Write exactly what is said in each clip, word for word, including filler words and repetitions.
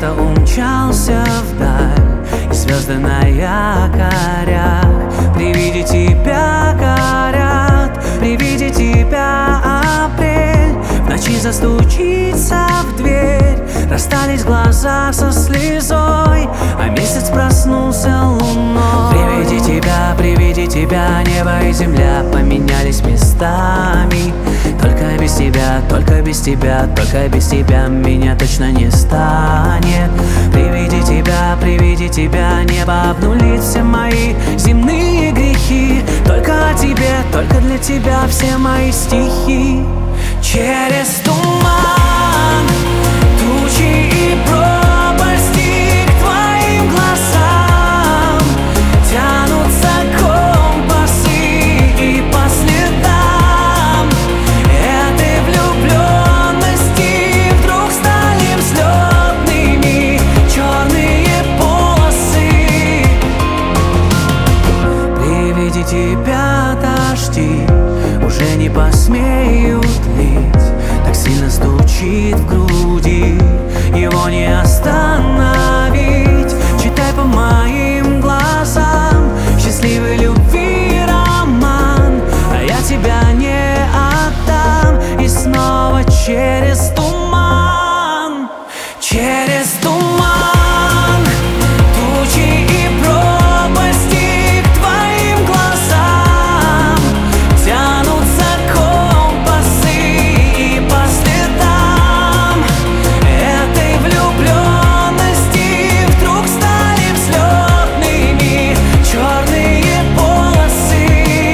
где-то умчался вдаль, и звезды на якорях при виде тебя горят, при виде тебя апрель в ночи застучится в дверь. Расстались глаза со слезой, а месяц проснулся луной. При виде тебя, при виде тебя небо и земля поменялись местами. Только без тебя, только без тебя, только без тебя меня точно не станет. При виде тебя, при виде тебя небо обнулит все мои земные грехи. Только о тебе, только для тебя все мои стихи. Через туман, тучи и пропасти к твоим глазам тянутся компасы, и по следам этой влюбленности вдруг стали взлетными черные полосы. При виде тебя дожди уже не посмеют лить, так сильно стучит в груди, его не остановить. Читай по моим глазам счастливый любви роман, а я тебя не отдам. И снова через туман, через туман, тучи и пропасти к твоим глазам тянутся компасы, и по следам этой влюбленности вдруг стали взлетными черные полосы.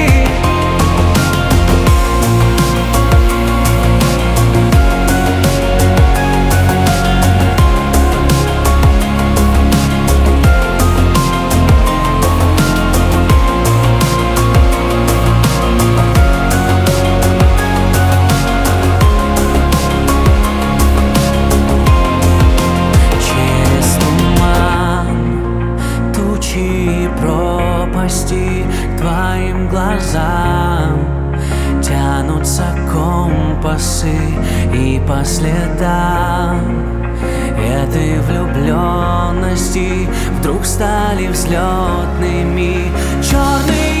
Через туман, тучи и пропасти к твоим глазам тянутся компасы, и по следам этой влюбленности вдруг стали взлетными черные